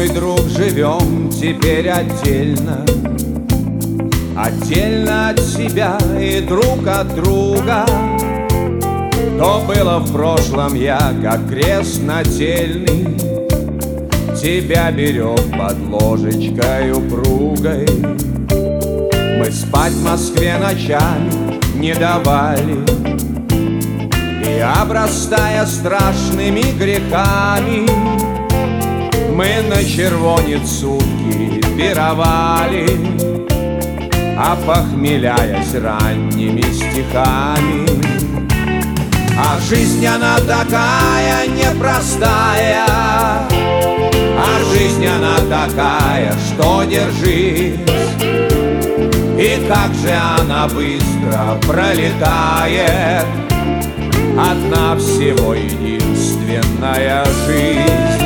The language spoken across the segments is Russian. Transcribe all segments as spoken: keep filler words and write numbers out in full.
мой друг, живем теперь отдельно, отдельно от себя и друг от друга. То было в прошлом, я как крест нательный тебя берег под ложечкой упругой. Мы спать в Москве ночами не давали, и, обрастая страшными грехами, мы на червонец сутки пировали, опохмеляясь ранними стихами. А жизнь она такая непростая, а жизнь она такая, что держись. И как же она быстро пролетает, одна всего единственная жизнь.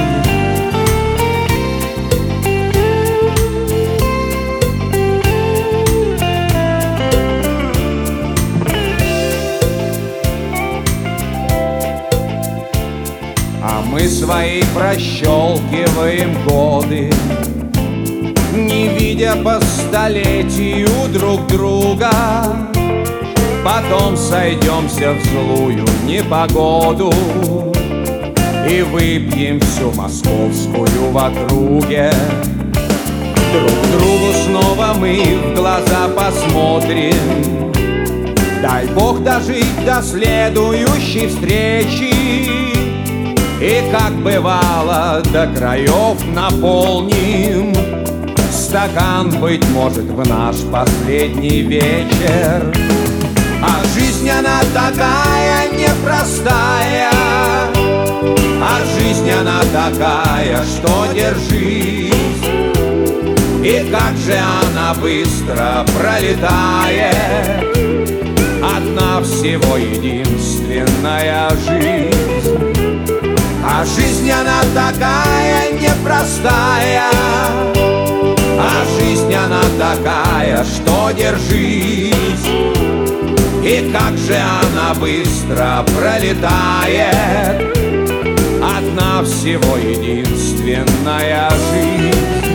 А мы свои прощелкиваем годы, не видя по столетию друг друга. Потом сойдемся в злую непогоду и выпьем всю московскую в округе. Друг другу снова мы в глаза посмотрим. Дай Бог дожить до следующей встречи, и, как бывало, до краев наполним стакан, быть может, в наш последний вечер. А жизнь она такая непростая, а жизнь она такая, что держись. И как же она быстро пролетает, одна всего единственная жизнь. А жизнь она такая непростая, а жизнь она такая, что держись. И как же она быстро пролетает, одна всего единственная жизнь.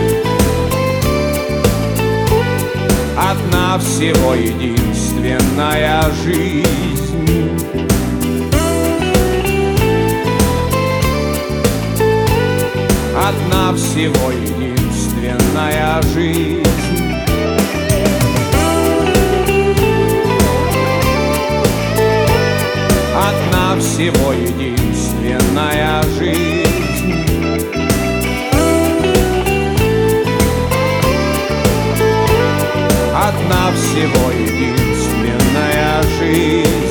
Одна всего единственная жизнь. Одна всего единственная жизнь. Одна всего единственная жизнь. Одна всего единственная жизнь.